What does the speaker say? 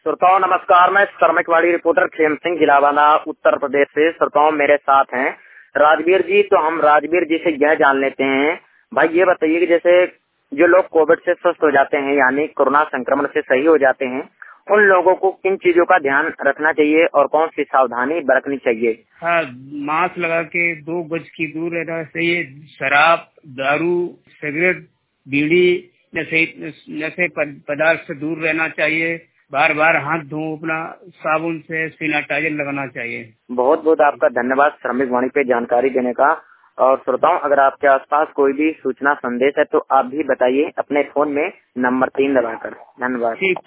श्रोताओं नमस्कार, मैं श्रमिकवाड़ी रिपोर्टर खेम सिंह गिलावाना उत्तर प्रदेश से। श्रोताओं मेरे साथ हैं राजवीर जी। तो हम राजवीर जी से यह जान लेते हैं, भाई ये बताइए कि जैसे जो लोग कोविड से स्वस्थ हो जाते हैं यानी कोरोना संक्रमण से सही हो जाते हैं, उन लोगों को किन चीजों का ध्यान रखना चाहिए और कौन सी सावधानी बरतनी चाहिए? हाँ, मास्क लगा के 2 गज की दूर रहना चाहिए। शराब, दारू, सिगरेट, बीड़ी नशे पदार्थ से दूर रहना चाहिए। बार बार हाथ धो, अपना साबुन से सैनिटाइजर लगाना चाहिए। बहुत बहुत आपका धन्यवाद श्रमिक वाणी पे जानकारी देने का। और श्रोताओं अगर आपके आसपास कोई भी सूचना संदेश है तो आप भी बताइए अपने फोन में नंबर 3 दबाकर। धन्यवाद।